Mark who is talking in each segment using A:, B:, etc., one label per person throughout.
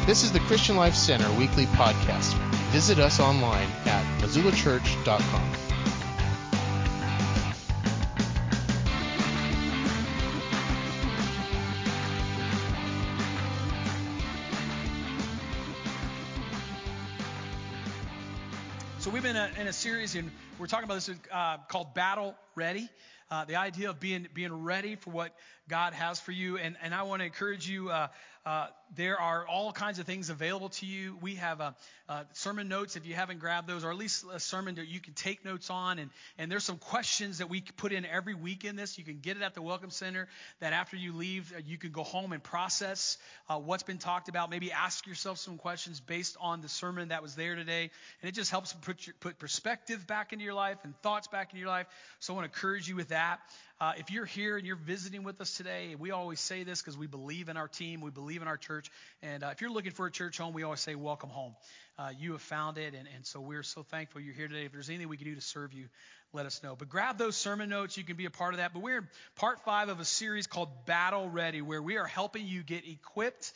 A: This is the Christian Life Center weekly podcast. Visit us online at missoulachurch.com.
B: So we've been in a series, and we're talking about this called Battle Ready. The idea of being ready for what God has for you. And I want to encourage you, there are all kinds of things available to you. We have sermon notes if you haven't grabbed those, or at least a sermon that you can take notes on. And there's some questions that we put in every week in this. You can get it at the Welcome Center, that after you leave, you can go home and process what's been talked about. Maybe ask yourself some questions based on the sermon that was there today. And it just helps put perspective back into your life and thoughts back into your life. So I want to encourage you with that. If you're here and you're visiting with us today, we always say this because we believe in our team, we believe in our church, and if you're looking for a church home, we always say welcome home. You have found it, and so we're so thankful you're here today. If there's anything we can do to serve you, let us know. But grab those sermon notes. You can be a part of that. But we're in part 5 of a series called Battle Ready, where we are helping you get equipped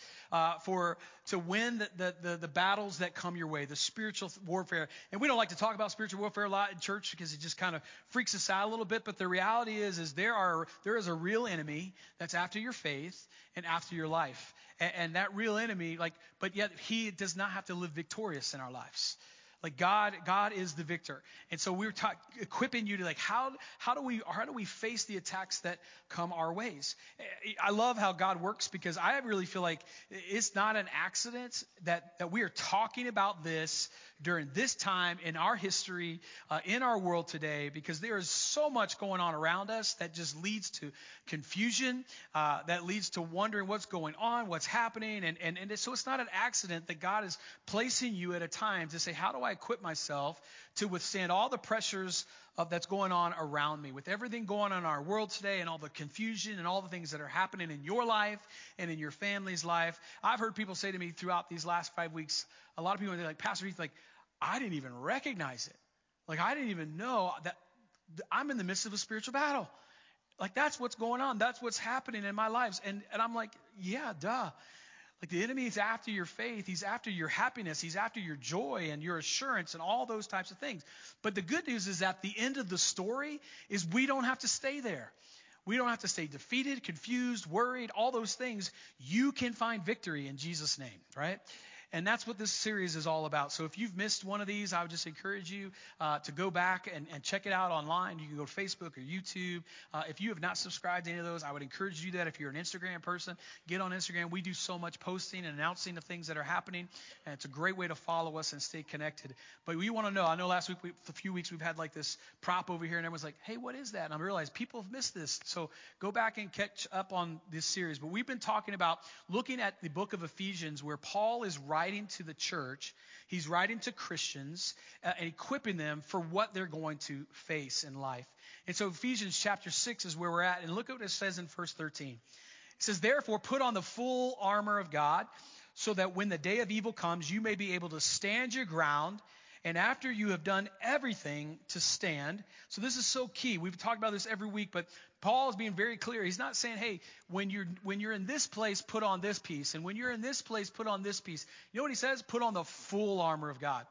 B: to win the battles that come your way, the spiritual warfare. And we don't like to talk about spiritual warfare a lot in church because it just kind of freaks us out a little bit. But the reality is there is a real enemy that's after your faith and after your life. And that real enemy, but yet he does not have to live victorious in our lives. Like God is the victor. And so we're equipping you to how do we face the attacks that come our ways? I love how God works, because I really feel like it's not an accident that we are talking about this during this time in our history, in our world today, because there is so much going on around us that just leads to confusion, that leads to wondering what's going on, what's happening. And so it's not an accident that God is placing you at a time to say, how do I equip myself to withstand all the pressures that's going on around me, with everything going on in our world today and all the confusion and all the things that are happening in your life and in your family's life. I've heard people say to me throughout these last 5 weeks, a lot of people are like, Pastor Heath, I didn't even recognize it. I didn't even know that I'm in the midst of a spiritual battle. That's what's going on. That's what's happening in my lives. And I'm like, yeah, duh. The enemy is after your faith. He's after your happiness. He's after your joy and your assurance and all those types of things. But the good news is at the end of the story is we don't have to stay there. We don't have to stay defeated, confused, worried, all those things. You can find victory in Jesus' name, right? And that's what this series is all about. So if you've missed one of these, I would just encourage you to go back and check it out online. You can go to Facebook or YouTube. If you have not subscribed to any of those, I would encourage you to do that. If you're an Instagram person, get on Instagram. We do so much posting and announcing of things that are happening, and it's a great way to follow us and stay connected. But we want to know. I know last week, a few weeks, we've had this prop over here, and everyone's like, hey, what is that? And I realized people have missed this. So go back and catch up on this series. But we've been talking about looking at the book of Ephesians, where Paul is writing to the church. He's writing to Christians and equipping them for what they're going to face in life. And so Ephesians chapter 6 is where we're at. And look at what it says in verse 13. It says, therefore, put on the full armor of God, so that when the day of evil comes, you may be able to stand your ground. And after you have done everything, to stand. So this is so key. We've talked about this every week, but Paul is being very clear. He's not saying, hey, when you're in this place, put on this piece. And when you're in this place, put on this piece. You know what he says? Put on the full armor of God.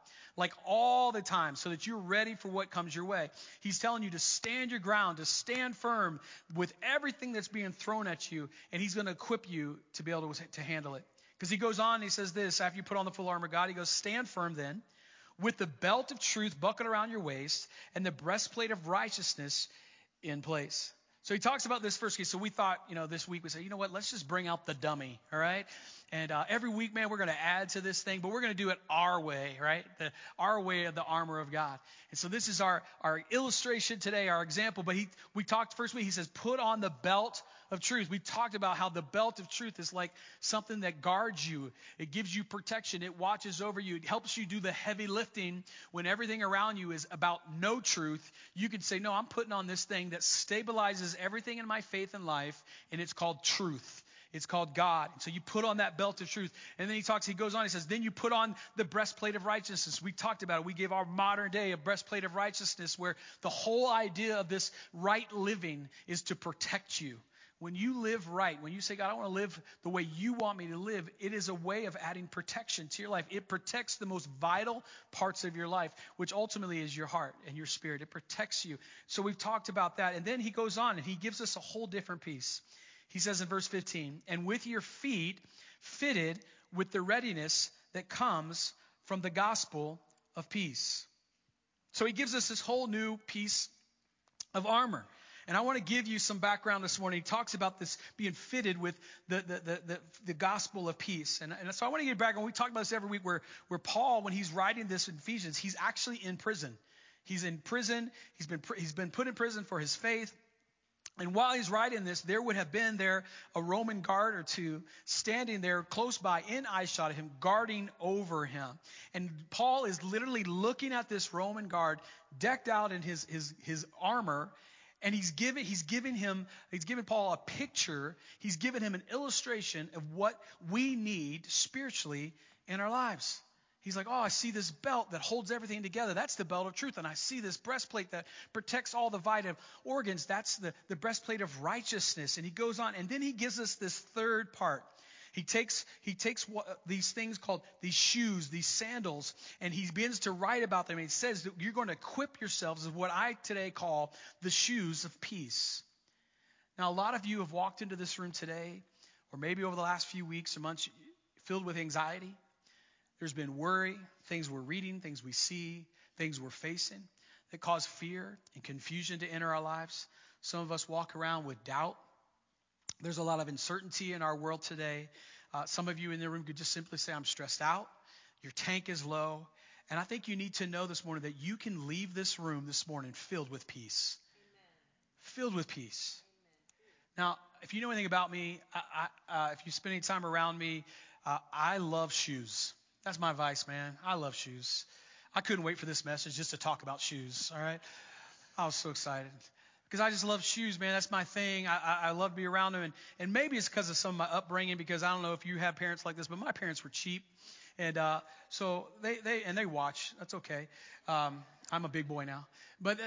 B: All the time, so that you're ready for what comes your way. He's telling you to stand your ground, to stand firm with everything that's being thrown at you. And he's going to equip you to be able to handle it. Because he goes on and he says this, after you put on the full armor of God, he goes, stand firm then, with the belt of truth buckled around your waist and the breastplate of righteousness in place. So he talks about this first case. So we thought, this week we said, you know what, let's just bring out the dummy, all right? And every week, man, we're going to add to this thing, but we're going to do it our way, right? Our way of the armor of God. And so this is our illustration today, our example. But we talked first week, he says, put on the belt of truth. We talked about how the belt of truth is like something that guards you. It gives you protection. It watches over you. It helps you do the heavy lifting when everything around you is about no truth. You can say, no, I'm putting on this thing that stabilizes everything in my faith and life, and it's called truth. It's called God. So you put on that belt of truth. And then he goes on, he says, then you put on the breastplate of righteousness. We talked about it. We gave our modern day a breastplate of righteousness, where the whole idea of this right living is to protect you. When you live right, when you say, God, I want to live the way you want me to live, it is a way of adding protection to your life. It protects the most vital parts of your life, which ultimately is your heart and your spirit. It protects you. So we've talked about that. And then he goes on and he gives us a whole different piece. He says in verse 15, and with your feet fitted with the readiness that comes from the gospel of peace. So he gives us this whole new piece of armor. And I want to give you some background this morning. He talks about this being fitted with the gospel of peace. And so I want to get back, and we talk about this every week, where Paul, when he's writing this in Ephesians, he's actually in prison. He's in prison. He's been put in prison for his faith. And while he's writing this, there would have been there a Roman guard or two standing there close by in eyeshot of him, guarding over him. And Paul is literally looking at this Roman guard decked out in his armor. And he's given Paul a picture. He's given him an illustration of what we need spiritually in our lives. He's like, oh, I see this belt that holds everything together. That's the belt of truth. And I see this breastplate that protects all the vital organs. That's the breastplate of righteousness. And he goes on. And then he gives us this third part. He takes these things called these shoes, these sandals, and he begins to write about them. And he says that you're going to equip yourselves with what I today call the shoes of peace. Now, a lot of you have walked into this room today, or maybe over the last few weeks or months, filled with anxiety. There's been worry, things we're reading, things we see, things we're facing that cause fear and confusion to enter our lives. Some of us walk around with doubt. There's a lot of uncertainty in our world today. Some of you in the room could just simply say, I'm stressed out. Your tank is low. And I think you need to know this morning that you can leave this room this morning filled with peace. Amen. Filled with peace. Amen. Now, if you know anything about me, if you spend any time around me, I love shoes. That's my vice, man. I love shoes. I couldn't wait for this message just to talk about shoes, all right? I was so excited. Because I just love shoes, man. That's my thing. I love to be around them. And maybe it's because of some of my upbringing, because I don't know if you have parents like this, but my parents were cheap. And so they watch. That's okay. I'm a big boy now. But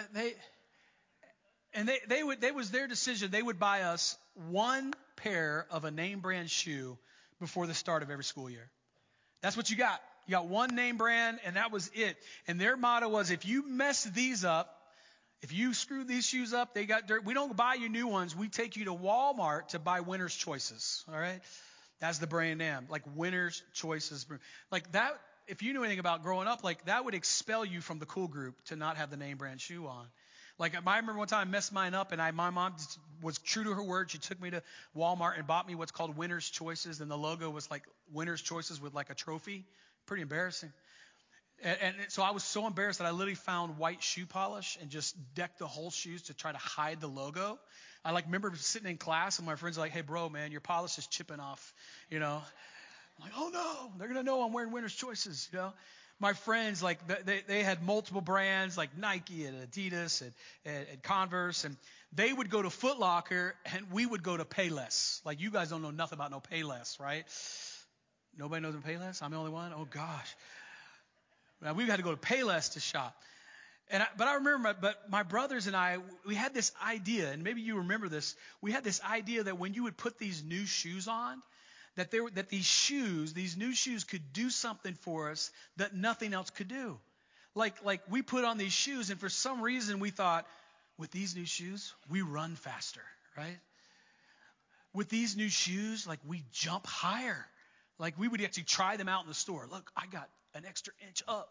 B: they was their decision. They would buy us one pair of a name brand shoe before the start of every school year. That's what you got. You got one name brand, and that was it. And their motto was, if you mess these up, if you screw these shoes up, they got dirt. We don't buy you new ones. We take you to Walmart to buy Winner's Choices. All right? That's the brand name. Like Winner's Choices. Like that, if you knew anything about growing up, like that would expel you from the cool group to not have the name brand shoe on. Like I remember one time I messed mine up, and my mom was true to her word. She took me to Walmart and bought me what's called Winner's Choices. And the logo was like Winner's Choices with like a trophy. Pretty embarrassing. And so I was so embarrassed that I literally found white shoe polish and just decked the whole shoes to try to hide the logo. I remember sitting in class and my friends are like, hey, bro, man, your polish is chipping off, I'm like, oh, no, they're going to know I'm wearing Winner's Choices, My friends, they had multiple brands like Nike and Adidas and Converse, and they would go to Foot Locker and we would go to Payless. Like, you guys don't know nothing about no Payless, right? Nobody knows about Payless? I'm the only one? Oh, gosh. Now, we had to go to Payless to shop. But I remember, my brothers and I, we had this idea, and maybe you remember this. We had this idea that when you would put these new shoes on, that these new shoes could do something for us that nothing else could do. Like we put on these shoes, and for some reason we thought, with these new shoes, we run faster, right? With these new shoes, we jump higher. We would actually try them out in the store. Look, I got an extra inch up.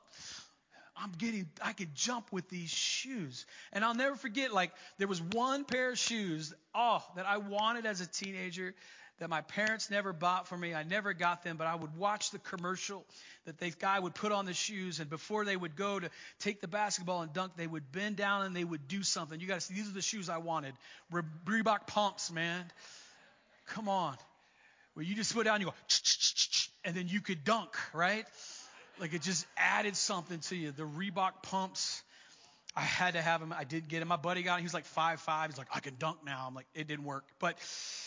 B: I could jump with these shoes. And I'll never forget, there was one pair of shoes, that I wanted as a teenager that my parents never bought for me. I never got them, but I would watch the commercial that the guy would put on the shoes, and before they would go to take the basketball and dunk, they would bend down and they would do something. You got to see, these are the shoes I wanted. Reebok pumps, man. Come on. Where you just put down and you go, and then you could dunk, right? It just added something to you. The Reebok pumps, I had to have them. I did get them. My buddy got them. He was 5'5". He's like, I can dunk now. I'm like, it didn't work. But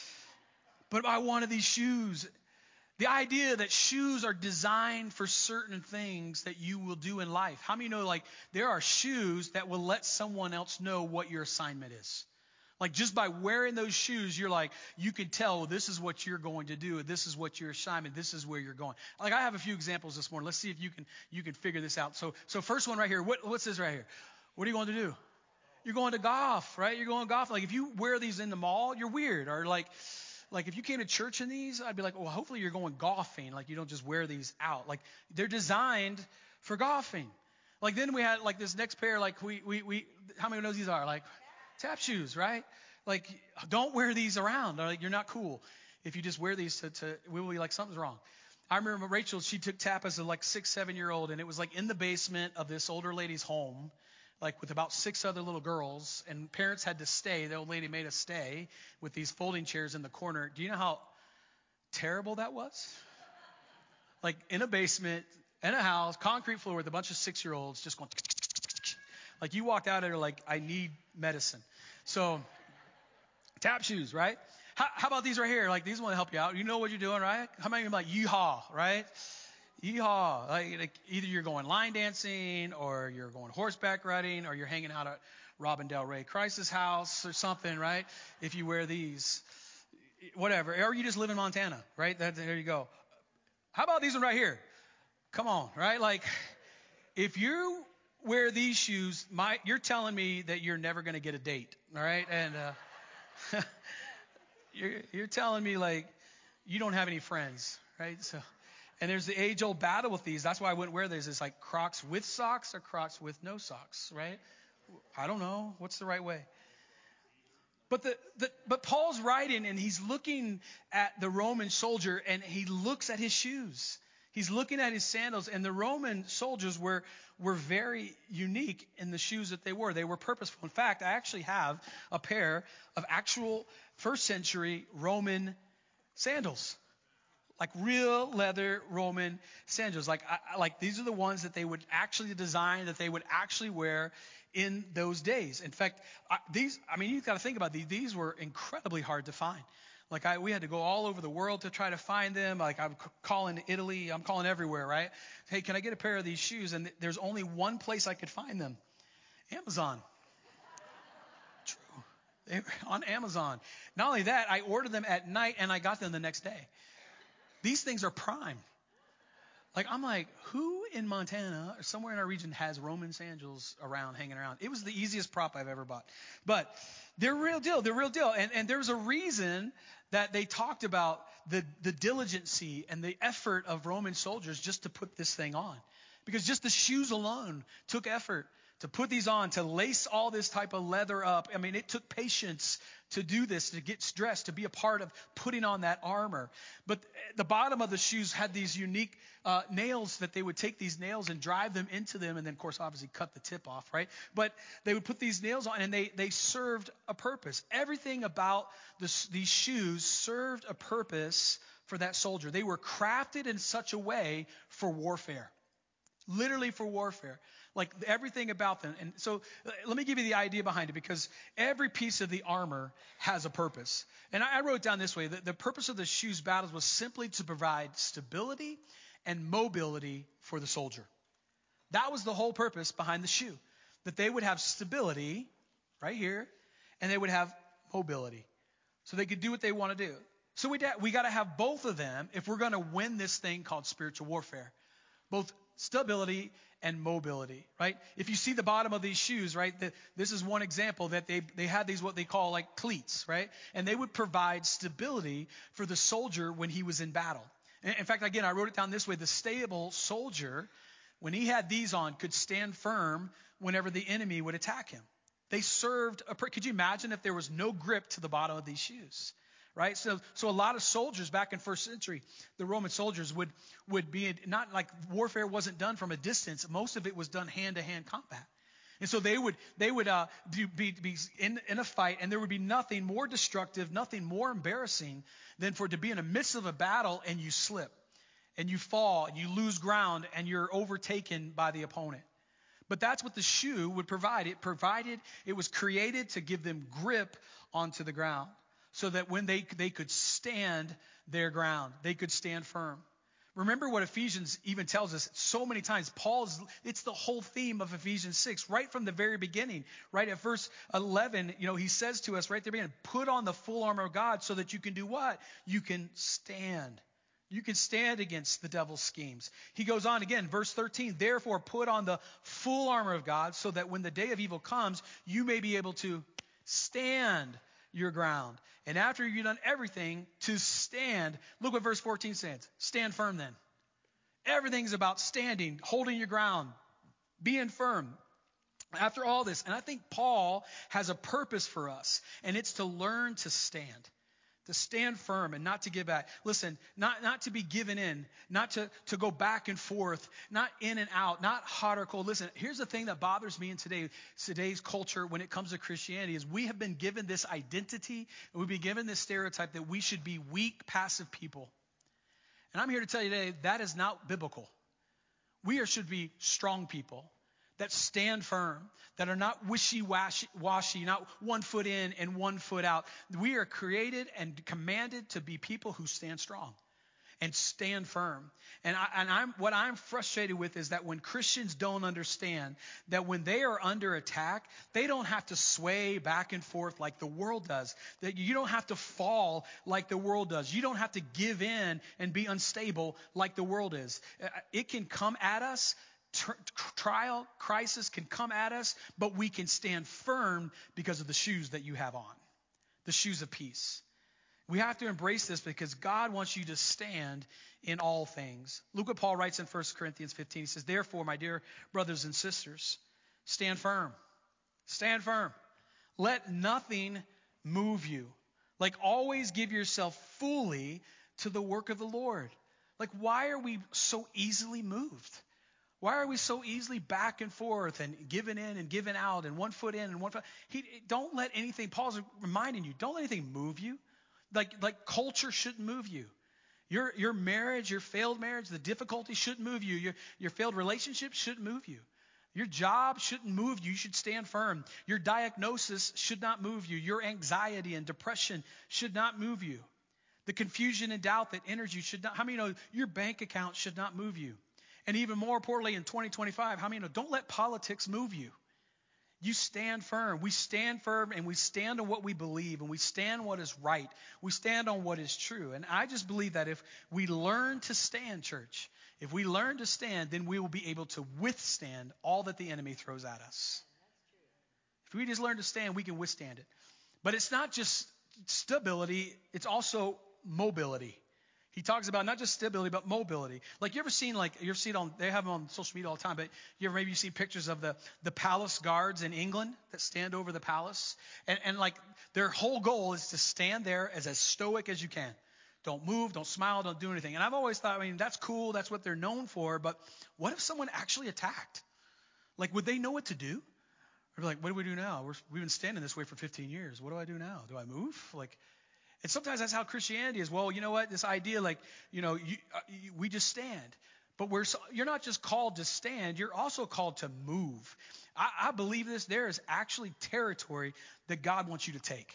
B: I wanted these shoes. The idea that shoes are designed for certain things that you will do in life. How many know, there are shoes that will let someone else know what your assignment is? Like just by wearing those shoes, you're like, you can tell this is what you're going to do. This is what your assignment. This is where you're going. Like I have a few examples this morning. Let's see if you can figure this out. So first one right here. What's this right here? What are you going to do? You're going to golf, right? You're going to golf. Like if you wear these in the mall, you're weird. Or like if you came to church in these, I'd be like, well, hopefully you're going golfing. Like you don't just wear these out. Like they're designed for golfing. Like then we had like this next pair. Like we how many knows these are? Like tap shoes, right? Like, don't wear these around. Like, you're not cool. If you just wear these we will be like, something's wrong. I remember Rachel, she took tap as a like 6-7-year-old, and it was like in the basement of this older lady's home, like with about 6 other little girls, and parents had to stay. The old lady made us stay with these folding chairs in the corner. Do you know how terrible that was? Like in a basement, in a house, concrete floor with a bunch of 6-year-olds just going, like you walked out of there like, I need medicine. So tap shoes, right? How about these right here? Like these want to help you out. You know what you're doing, right? How many of you like yeehaw, right? Yeehaw. Like either you're going line dancing or you're going horseback riding or you're hanging out at Robin Del Rey Christ's house or something, right? If you wear these, whatever. Or you just live in Montana, right? There you go. How about these one right here? Come on, right? Like if you wear these shoes, you're telling me that you're never going to get a date, all right? And you're telling me like you don't have any friends, right? So, and there's the age-old battle with these. That's why I wouldn't wear these. It's like Crocs with socks or Crocs with no socks, right? I don't know. What's the right way? But Paul's writing and he's looking at the Roman soldier and he looks at his shoes. He's looking at his sandals, and the Roman soldiers were very unique in the shoes that they wore. They were purposeful. In fact, I actually have a pair of actual first century Roman sandals, like real leather Roman sandals. Like these are the ones that they would actually design, that they would actually wear in those days. In fact, you've got to think about these. These were incredibly hard to find. Like we had to go all over the world to try to find them. Like I'm calling Italy, I'm calling everywhere, right? Hey, can I get a pair of these shoes? And there's only one place I could find them. Amazon. True. They were on Amazon. Not only that, I ordered them at night and I got them the next day. These things are prime. Like I'm like, who in Montana or somewhere in our region has Roman sandals around, hanging around? It was the easiest prop I've ever bought. But they're real deal. They're real deal. And there's a reason that they talked about the diligency and the effort of Roman soldiers just to put this thing on. Because just the shoes alone took effort to put these on, to lace all this type of leather up. I mean, it took patience to do this, to get dressed, to be a part of putting on that armor. But the bottom of the shoes had these unique nails that they would take these nails and drive them into them, and then, of course, obviously cut the tip off, right? But they would put these nails on, and they served a purpose. Everything about these shoes served a purpose for that soldier. They were crafted in such a way for warfare, literally for warfare. Like everything about them. And so let me give you the idea behind it, because every piece of the armor has a purpose. And I wrote down this way, that the purpose of the shoes battles was simply to provide stability and mobility for the soldier. That was the whole purpose behind the shoe, that they would have stability right here, and they would have mobility so they could do what they want to do. So we got to have both of them if we're going to win this thing called spiritual warfare, both stability and mobility, right? If you see the bottom of these shoes, right, this is one example that they had these what they call like cleats, right? And they would provide stability for the soldier when he was in battle. In fact, again, I wrote it down this way. The stable soldier, when he had these on, could stand firm whenever the enemy would attack him. They served could you imagine if there was no grip to the bottom of these shoes? Right? So a lot of soldiers back in first century, the Roman soldiers would be not like warfare wasn't done from a distance. Most of it was done hand-to-hand combat. And so they would be in a fight, and there would be nothing more destructive, nothing more embarrassing than for it to be in the midst of a battle and you slip and you fall and you lose ground and you're overtaken by the opponent. But that's what the shoe would provide. It was created to give them grip onto the ground, so that when they could stand their ground, they could stand firm. Remember what Ephesians even tells us so many times. It's the whole theme of Ephesians 6, right from the very beginning, right at verse 11, he says to us right there, beginning, put on the full armor of God so that you can do what? You can stand. You can stand against the devil's schemes. He goes on again, verse 13, therefore put on the full armor of God so that when the day of evil comes, you may be able to stand your ground. And after you've done everything to stand, look what verse 14 says. Stand firm then. Everything's about standing, holding your ground, being firm. After all this, and I think Paul has a purpose for us, and it's to learn to stand. To stand firm and not to give back. Listen, not to be given in, not to go back and forth, not in and out, not hot or cold. Listen, here's the thing that bothers me in today's culture when it comes to Christianity is we have been given this identity, and we've been given this stereotype that we should be weak, passive people. And I'm here to tell you today that is not biblical. We should be strong people that stand firm, that are not wishy-washy, not 1 foot in and 1 foot out. We are created and commanded to be people who stand strong and stand firm. And what I'm frustrated with is that when Christians don't understand that when they are under attack, they don't have to sway back and forth like the world does. That you don't have to fall like the world does. You don't have to give in and be unstable like the world is. It can come at us. Trial, crisis can come at us, but we can stand firm because of the shoes that you have on, the shoes of peace. We have to embrace this because God wants you to stand in all things. Look what Paul writes in 1 Corinthians 15. He says, therefore, my dear brothers and sisters, stand firm. Stand firm. Let nothing move you. Like always give yourself fully to the work of the Lord. Like why are we so easily moved? Why are we so easily back and forth and giving in and giving out and 1 foot in and 1 foot? Don't let anything, Paul's reminding you, don't let anything move you. Like culture shouldn't move you. Your marriage, your failed marriage, the difficulty shouldn't move you. Your failed relationship shouldn't move you. Your job shouldn't move you. You should stand firm. Your diagnosis should not move you. Your anxiety and depression should not move you. The confusion and doubt that enters you should not. How many know your bank account should not move you? And even more importantly, in 2025, how many know don't let politics move you? You stand firm. We stand firm and we stand on what we believe and we stand on what is right. We stand on what is true. And I just believe that if we learn to stand, church, if we learn to stand, then we will be able to withstand all that the enemy throws at us. If we just learn to stand, we can withstand it. But it's not just stability, it's also mobility. He talks about not just stability, but mobility. Like you ever seen they have them on social media all the time, but maybe you've seen pictures of the palace guards in England that stand over the palace. And like their whole goal is to stand there as stoic as you can. Don't move, don't smile, don't do anything. And I've always thought, that's cool. That's what they're known for. But what if someone actually attacked? Like, would they know what to do? Or be like, what do we do now? We've been standing this way for 15 years. What do I do now? Do I move? And sometimes that's how Christianity is. Well, you know what? This idea, we just stand. But you're not just called to stand. You're also called to move. I believe this. There is actually territory that God wants you to take.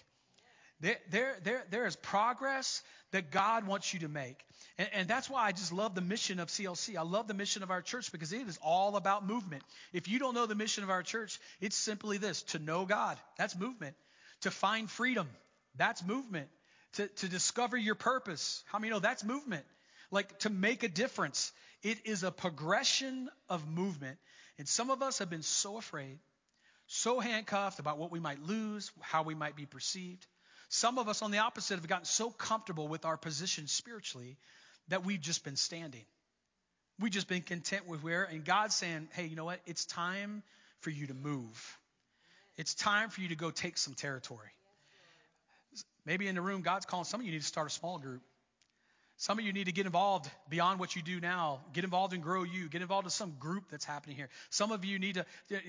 B: There is progress that God wants you to make. And that's why I just love the mission of CLC. I love the mission of our church because it is all about movement. If you don't know the mission of our church, it's simply this: to know God. That's movement. To find freedom. That's movement. To discover your purpose. How many know that's movement? Like to make a difference. It is a progression of movement. And some of us have been so afraid, so handcuffed about what we might lose, how we might be perceived. Some of us on the opposite have gotten so comfortable with our position spiritually that we've just been standing. We've just been content with where, and God's saying, hey, you know what? It's time for you to move. It's time for you to go take some territory. Maybe in the room, God's calling some of you need to start a small group. Some of you need to get involved beyond what you do now. Get involved and grow you. Get involved in some group that's happening here. Some of you need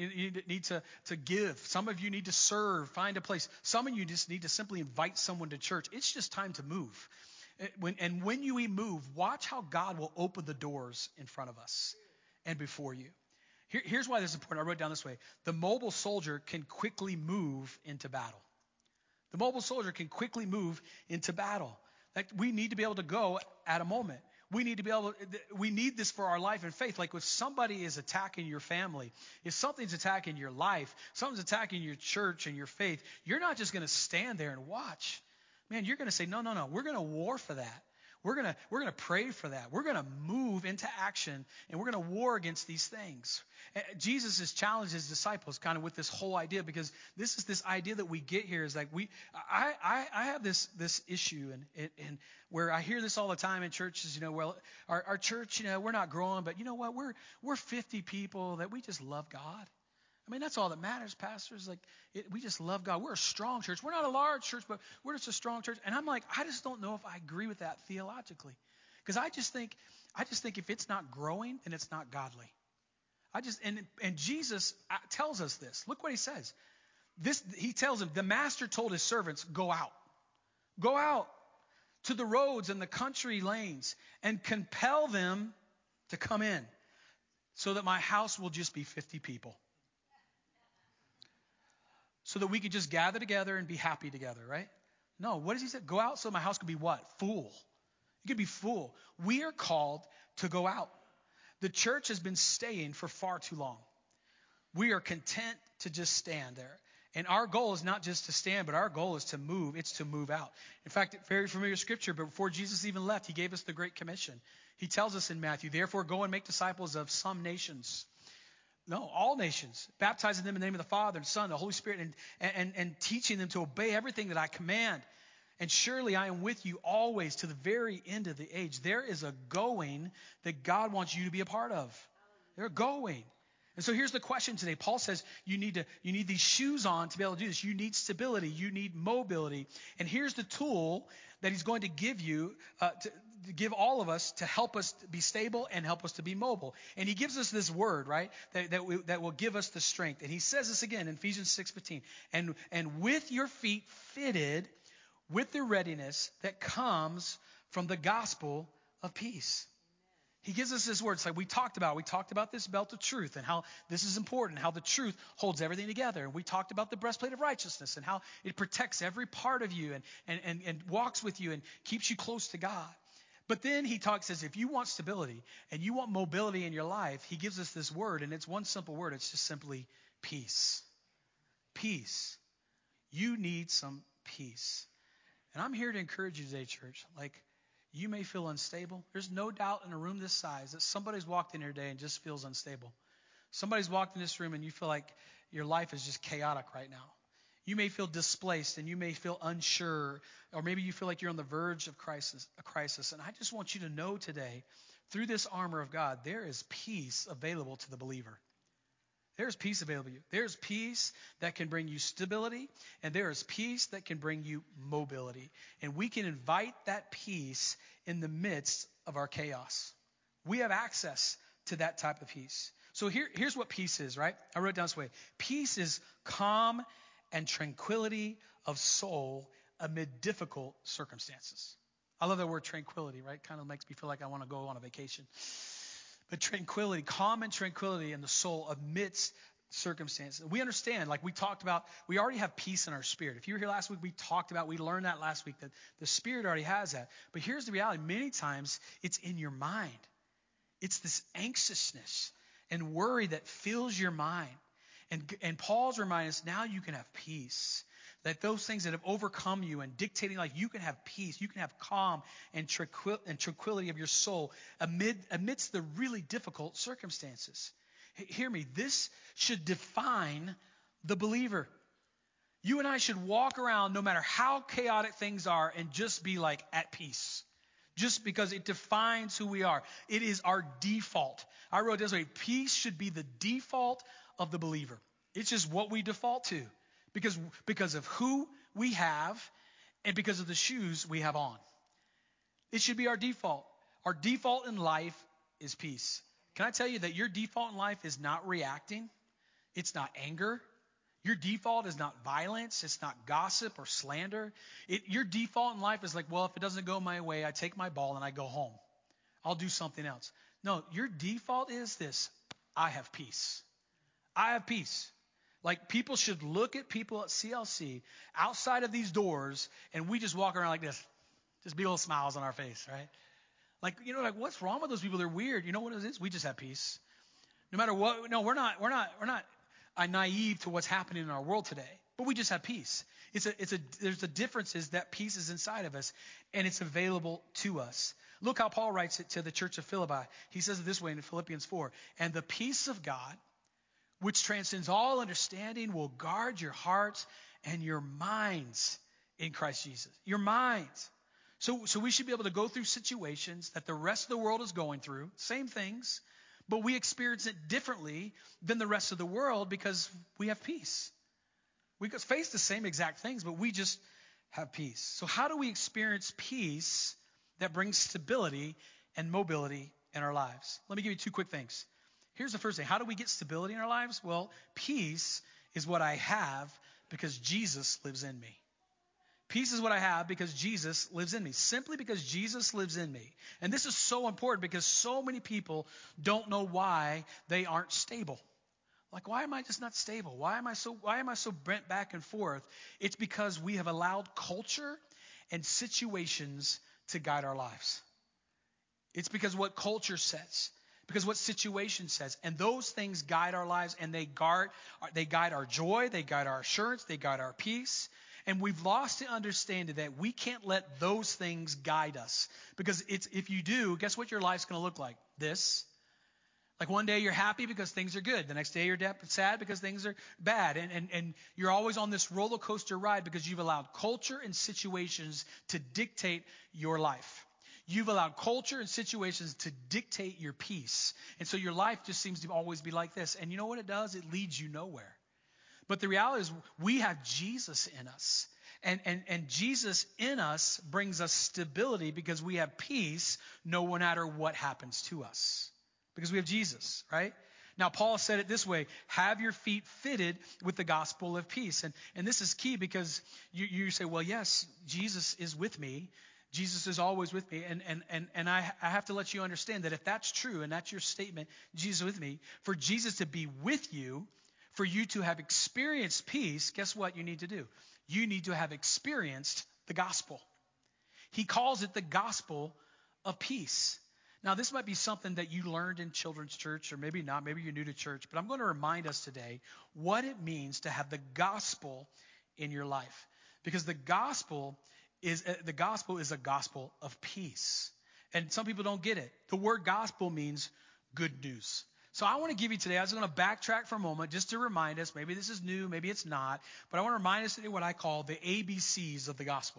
B: to give. Some of you need to serve, find a place. Some of you just need to simply invite someone to church. It's just time to move. When you move, watch how God will open the doors in front of us and before you. Here's why this is important. I wrote it down this way. The mobile soldier can quickly move into battle. The mobile soldier can quickly move into battle. Like we need to be able to go at a moment. We need to be able to, we need this for our life and faith. Like if somebody is attacking your family, if something's attacking your life, something's attacking your church and your faith, you're not just going to stand there and watch. Man, you're going to say, no. We're going to war for that. We're going to pray for that. We're going to move into action, and we're going to war against these things. Jesus has challenged his disciples kind of with this whole idea, because this idea that we get here is like I have this issue and where I hear this all the time in churches, well, our church, we're not growing, but you know what? We're 50 people that we just love God. I mean, that's all that matters, pastors. Like, we just love God. We're a strong church. We're not a large church, but we're just a strong church. And I'm like, I just don't know if I agree with that theologically, because I just think if it's not growing, then it's not godly. And Jesus tells us this. Look what he says. He tells him, the master told his servants, go out to the roads and the country lanes and compel them to come in, so that my house will just be 50 people. So that we could just gather together and be happy together, right? No, what does he say? Go out so my house could be what? Full. It could be full. We are called to go out. The church has been staying for far too long. We are content to just stand there. And our goal is not just to stand, but our goal is to move. It's to move out. In fact, very familiar scripture, but before Jesus even left, he gave us the Great Commission. He tells us in Matthew, therefore go and make disciples of some nations. No, all nations, baptizing them in the name of the Father and Son and the Holy Spirit, and teaching them to obey everything that I command. And surely I am with you always to the very end of the age. There is a going that God wants you to be a part of. They're going. And so here's the question today. Paul says you need these shoes on to be able to do this. You need stability. You need mobility. And here's the tool that he's going to give you, to give all of us, to help us be stable and help us to be mobile. And he gives us this word, right, that will give us the strength. And he says this again in Ephesians 6:15. And with your feet fitted with the readiness that comes from the gospel of peace. He gives us this word. It's like we talked about this belt of truth and how this is important, how the truth holds everything together. And we talked about the breastplate of righteousness and how it protects every part of you and walks with you and keeps you close to God. But then he says, if you want stability and you want mobility in your life, he gives us this word, and it's one simple word. It's just simply peace. Peace. You need some peace. And I'm here to encourage you today, church. Like, you may feel unstable. There's no doubt in a room this size that somebody's walked in here today and just feels unstable. Somebody's walked in this room and you feel like your life is just chaotic right now. You may feel displaced and you may feel unsure, or maybe you feel like you're on the verge of a crisis. And I just want you to know today, through this armor of God, there is peace available to the believer. There's peace available to you. There's peace that can bring you stability, and there is peace that can bring you mobility. And we can invite that peace in the midst of our chaos. We have access to that type of peace. So here's what peace is, right? I wrote it down this way. Peace is calm and tranquility of soul amid difficult circumstances. I love that word tranquility, right? Kind of makes me feel like I want to go on a vacation. But tranquility, calm and tranquility in the soul amidst circumstances. We understand, like we talked about, we already have peace in our spirit. If you were here last week, we learned that last week, that the Spirit already has that. But here's the reality. Many times it's in your mind. It's this anxiousness and worry that fills your mind. And Paul's reminding us, now you can have peace. That those things that have overcome you and dictating life, you can have peace. You can have calm and tranquility of your soul amidst the really difficult circumstances. Hear me. This should define the believer. You and I should walk around no matter how chaotic things are and just be like at peace. Just because it defines who we are. It is our default. I wrote this way. Peace should be the default of the believer. It's just what we default to. Because of who we have and because of the shoes we have on. It should be our default. Our default in life is peace. Can I tell you that your default in life is not reacting? It's not anger. Your default is not violence. It's not gossip or slander. Your default in life is like, well, if it doesn't go my way, I take my ball and I go home. I'll do something else. No, your default is this. I have peace. I have peace. Like, people should look at people at CLC outside of these doors, and we just walk around like this. Just big old smiles on our face, right? Like, what's wrong with those people? They're weird. You know what it is? We just have peace. No matter what. No, we're not naive to what's happening in our world today. But we just have peace. There's the difference is that peace is inside of us, and it's available to us. Look how Paul writes it to the church of Philippi. He says it this way in Philippians 4. And the peace of God, which transcends all understanding, will guard your hearts and your minds in Christ Jesus. Your minds. So we should be able to go through situations that the rest of the world is going through, same things, but we experience it differently than the rest of the world because we have peace. We could face the same exact things, but we just have peace. So how do we experience peace that brings stability and mobility in our lives? Let me give you 2 quick things. Here's the first thing. How do we get stability in our lives? Well, peace is what I have because Jesus lives in me. Peace is what I have because Jesus lives in me. Simply because Jesus lives in me. And this is so important because so many people don't know why they aren't stable. Like, why am I just not stable? Why am I so bent back and forth? It's because we have allowed culture and situations to guide our lives. It's because what culture says, because what situation says, and those things guide our lives, and they guide our joy, they guide our assurance, they guide our peace. And we've lost the understanding that we can't let those things guide us, because if you do, guess what your life's going to look like? This. Like one day you're happy because things are good. The next day you're sad because things are bad. And you're always on this roller coaster ride because you've allowed culture and situations to dictate your life. You've allowed culture and situations to dictate your peace. And so your life just seems to always be like this. And you know what it does? It leads you nowhere. But the reality is we have Jesus in us. And Jesus in us brings us stability because we have peace no matter what happens to us. Because we have Jesus, right? Now, Paul said it this way: have your feet fitted with the gospel of peace. And this is key because you say, well, yes, Jesus is with me. Jesus is always with me. And I have to let you understand that if that's true and that's your statement, Jesus is with me, for Jesus to be with you, for you to have experienced peace, guess what you need to do? You need to have experienced the gospel. He calls it the gospel of peace. Now, this might be something that you learned in children's church, or maybe not. Maybe you're new to church. But I'm going to remind us today what it means to have the gospel in your life. Because the gospel is a gospel of peace. And some people don't get it. The word gospel means good news. So I want to give you today, I was going to backtrack for a moment just to remind us, maybe this is new, maybe it's not, but I want to remind us today what I call the ABCs of the gospel.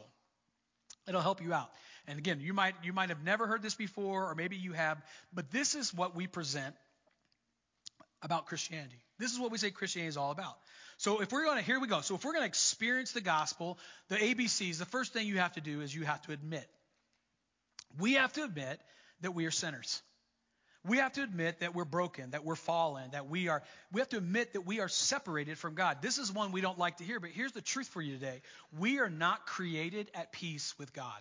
B: It'll help you out. And again, you might have never heard this before, or maybe you have, but this is what we present about Christianity. This is what we say Christianity is all about. So here we go. So if we're going to experience the gospel, the ABCs, the first thing you have to do is you have to admit. We have to admit that we are sinners. We have to admit that we're broken, that we're fallen, we have to admit that we are separated from God. This is one we don't like to hear, but here's the truth for you today. We are not created at peace with God.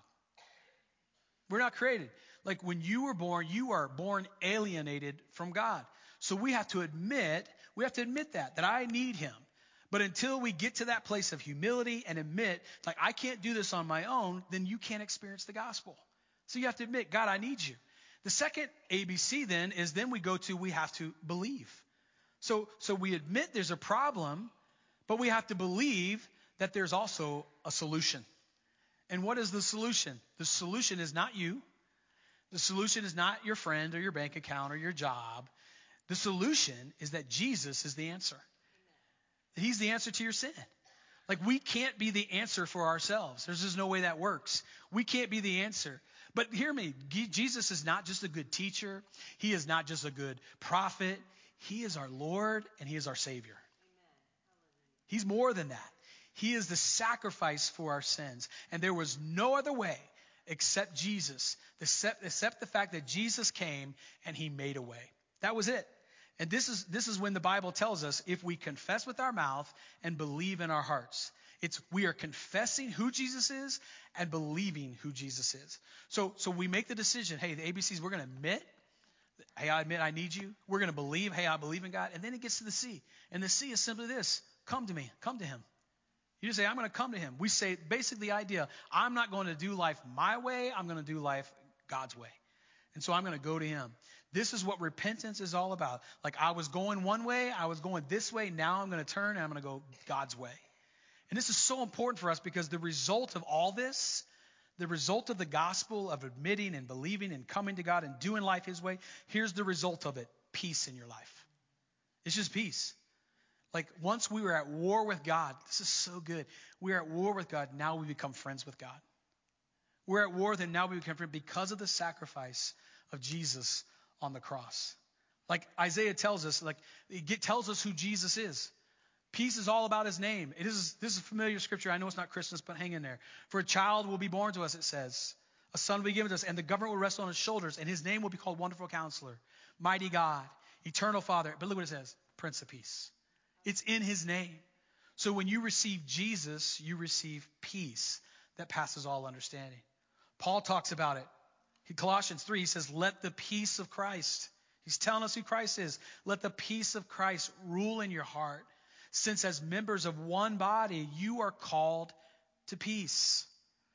B: We're not created. Like when you are born alienated from God. So we have to admit that I need him. But until we get to that place of humility and admit, like, I can't do this on my own, then you can't experience the gospel. So you have to admit, God, I need you. The second ABC then is we have to believe. So we admit there's a problem, but we have to believe that there's also a solution. And what is the solution? The solution is not you. The solution is not your friend or your bank account or your job. The solution is that Jesus is the answer. He's the answer to your sin. Like, we can't be the answer for ourselves. There's just no way that works. We can't be the answer. But hear me, Jesus is not just a good teacher. He is not just a good prophet. He is our Lord and he is our Savior. He's more than that. He is the sacrifice for our sins. And there was no other way except Jesus, except the fact that Jesus came and he made a way. That was it. And this is when the Bible tells us if we confess with our mouth and believe in our hearts. We are confessing who Jesus is and believing who Jesus is. So we make the decision, hey, the ABCs, we're going to admit, hey, I admit I need you. We're going to believe, hey, I believe in God. And then it gets to the C. And the C is simply this: come to me, come to him. You just say, I'm going to come to him. We say basically the idea, I'm not going to do life my way. I'm going to do life God's way. And so I'm going to go to him. This is what repentance is all about. Like I was going one way, I was going this way. Now I'm going to turn and I'm going to go God's way. And this is so important for us because the result of all this, the result of the gospel of admitting and believing and coming to God and doing life his way, here's the result of it. Peace in your life. It's just peace. Like once we were at war with God, this is so good. We are at war with God. Now we become friends with God. We're at war with him. Now we become friends because of the sacrifice of Jesus on the cross. Like Isaiah tells us, tells us who Jesus is. Peace is all about his name. This is a familiar scripture. I know it's not Christmas, but hang in there. For a child will be born to us, it says. A son will be given to us, and the government will rest on his shoulders, and his name will be called Wonderful Counselor, Mighty God, Eternal Father. But look what it says, Prince of Peace. It's in his name. So when you receive Jesus, you receive peace that passes all understanding. Paul talks about it. In Colossians 3, he says, let the peace of Christ. He's telling us who Christ is. Let the peace of Christ rule in your heart. Since as members of one body, you are called to peace.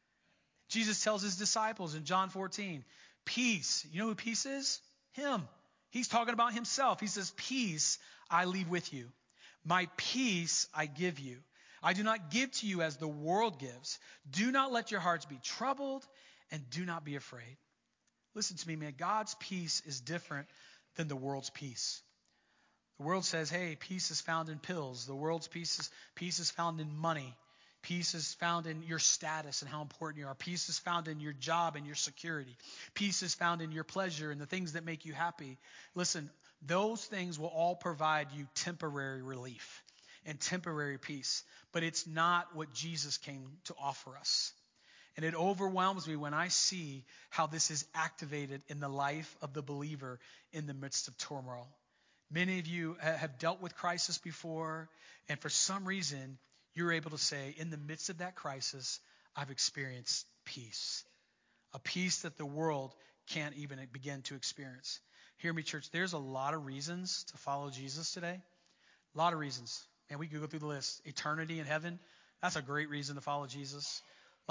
B: Jesus tells his disciples in John 14, peace. You know who peace is? Him. He's talking about himself. He says, peace I leave with you. My peace I give you. I do not give to you as the world gives. Do not let your hearts be troubled and do not be afraid. Listen to me, man. God's peace is different than the world's peace. The world says, hey, peace is found in pills. The world's peace is found in money. Peace is found in your status and how important you are. Peace is found in your job and your security. Peace is found in your pleasure and the things that make you happy. Listen, those things will all provide you temporary relief and temporary peace. But it's not what Jesus came to offer us. And it overwhelms me when I see how this is activated in the life of the believer in the midst of turmoil. Many of you have dealt with crisis before, and for some reason, you're able to say, in the midst of that crisis, I've experienced peace. A peace that the world can't even begin to experience. Hear me, church, there's a lot of reasons to follow Jesus today. A lot of reasons. And we could go through the list. Eternity in heaven, that's a great reason to follow Jesus.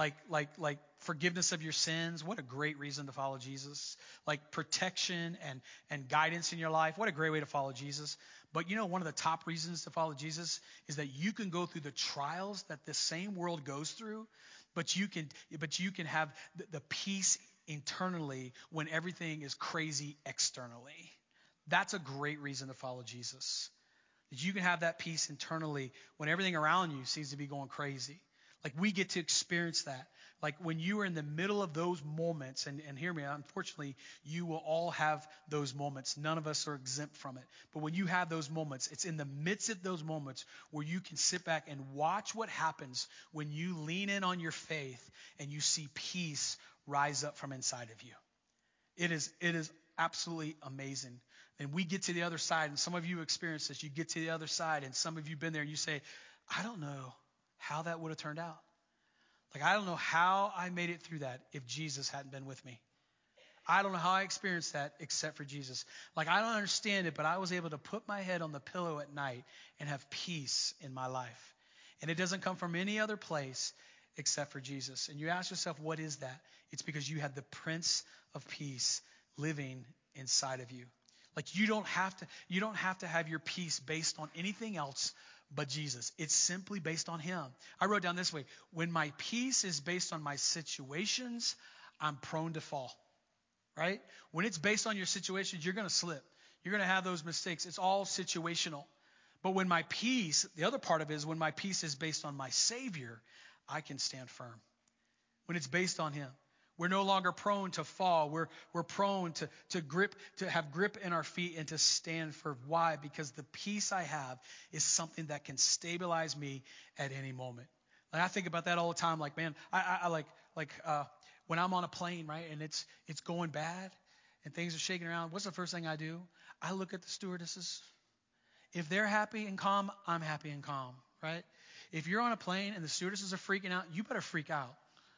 B: Like forgiveness of your sins, what a great reason to follow Jesus. Like protection and guidance in your life, what a great way to follow Jesus. But you know, one of the top reasons to follow Jesus is that you can go through the trials that this same world goes through, but you can have the peace internally when everything is crazy externally. That's a great reason to follow Jesus. That you can have that peace internally when everything around you seems to be going crazy. Like we get to experience that. Like when you are in the middle of those moments, and hear me, unfortunately, you will all have those moments. None of us are exempt from it. But when you have those moments, it's in the midst of those moments where you can sit back and watch what happens when you lean in on your faith and you see peace rise up from inside of you. It is absolutely amazing. And we get to the other side, and some of you experience this. You get to the other side, and some of you have been there, and you say, I don't know how that would have turned out. Like, I don't know how I made it through that if Jesus hadn't been with me. I don't know how I experienced that except for Jesus. Like, I don't understand it, but I was able to put my head on the pillow at night and have peace in my life. And it doesn't come from any other place except for Jesus. And you ask yourself, what is that? It's because you have the Prince of Peace living inside of you. Like, you don't have to have your peace based on anything else but Jesus. It's simply based on him. I wrote down this way: when my peace is based on my situations, I'm prone to fall. Right? When it's based on your situations, you're going to slip. You're going to have those mistakes. It's all situational. But when my peace, the other part of it is when my peace is based on my Savior, I can stand firm. When it's based on him. We're no longer prone to fall. We're prone to have grip in our feet and to stand firm. Why? Because the peace I have is something that can stabilize me at any moment. Like I think about that all the time. Like, man, I like when I'm on a plane, right, and it's going bad and things are shaking around. What's the first thing I do? I look at the stewardesses. If they're happy and calm, I'm happy and calm, right? If you're on a plane and the stewardesses are freaking out, you better freak out.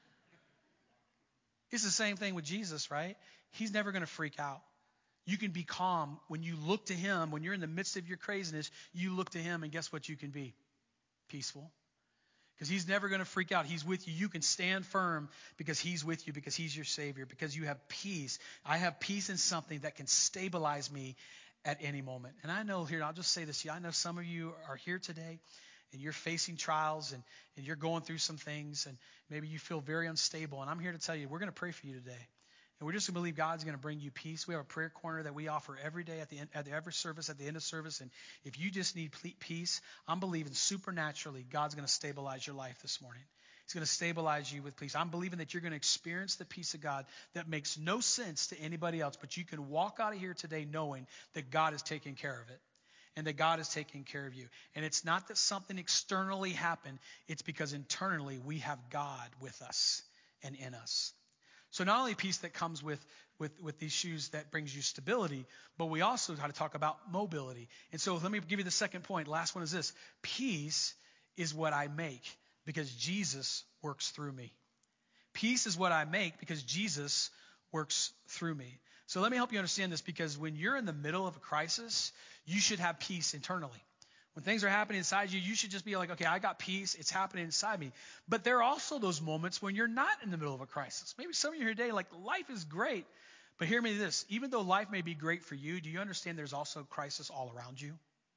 B: It's the same thing with Jesus, right? He's never going to freak out. You can be calm when you look to him. When you're in the midst of your craziness, you look to him, and guess what you can be? Peaceful. because he's never going to freak out. He's with you. You can stand firm because he's with you, because he's your Savior, because you have peace. I have peace in something that can stabilize me at any moment. And I know here, I'll just say this to you. I know some of you are here today and you're facing trials and you're going through some things and maybe you feel very unstable. And I'm here to tell you, we're going to pray for you today. And we're just going to believe God's going to bring you peace. We have a prayer corner that we offer every day at every service, at the end of service. And if you just need peace, I'm believing supernaturally God's going to stabilize your life this morning. He's going to stabilize you with peace. I'm believing that you're going to experience the peace of God that makes no sense to anybody else, but you can walk out of here today knowing that God is taking care of it and that God is taking care of you. And it's not that something externally happened. It's because internally we have God with us and in us. So not only peace that comes with these shoes that brings you stability, but we also got to talk about mobility. And so let me give you the second point. Last one is this. Peace is what I make because Jesus works through me. Peace is what I make because Jesus works through me. So let me help you understand this, because when you're in the middle of a crisis, you should have peace internally. When things are happening inside you, you should just be like, okay, I got peace. It's happening inside me. But there are also those moments when you're not in the middle of a crisis. Maybe some of you here today, like, life is great. But hear me this. Even though life may be great for you, do you understand there's also crisis all around you?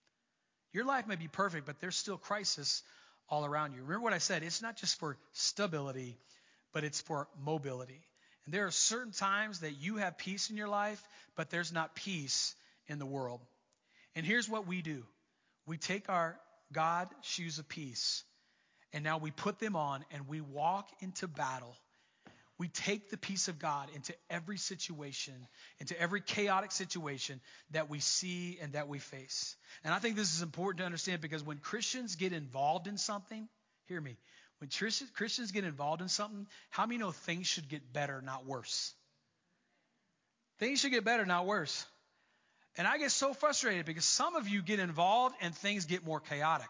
B: Your life may be perfect, but there's still crisis all around you. Remember what I said. It's not just for stability, but it's for mobility. And there are certain times that you have peace in your life, but there's not peace in the world. And here's what we do. We take our God shoes of peace, and now we put them on, and we walk into battle. We take the peace of God into every situation, into every chaotic situation that we see and that we face. And I think this is important to understand, because when Christians get involved in something, hear me, when Christians get involved in something, how many know things should get better, not worse? Things should get better, not worse. And I get so frustrated because some of you get involved and things get more chaotic.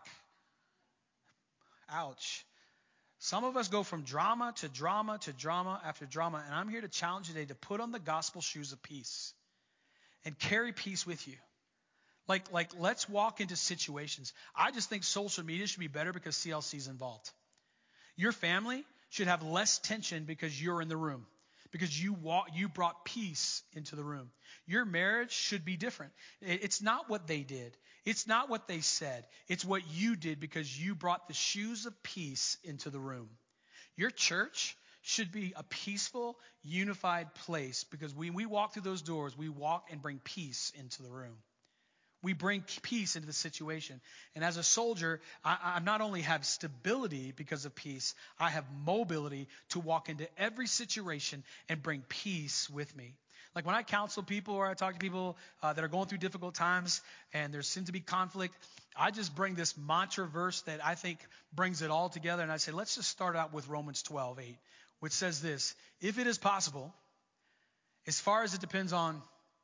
B: Ouch. Some of us go from drama to drama to drama after drama. And I'm here to challenge you today to put on the gospel shoes of peace and carry peace with you. Like let's walk into situations. I just think social media should be better because CLC is involved. Your family should have less tension because you're in the room, because you brought peace into the room. Your marriage should be different. It's not what they did. It's not what they said. It's what you did, because you brought the shoes of peace into the room. Your church should be a peaceful, unified place, because when we walk through those doors, we walk and bring peace into the room. We bring peace into the situation. And as a soldier, I not only have stability because of peace, I have mobility to walk into every situation and bring peace with me. Like when I counsel people or I talk to people that are going through difficult times and there seems to be conflict, I just bring this mantra verse that I think brings it all together. And I say, let's just start out with Romans 12:8, which says this: if it is possible, as far as it depends on,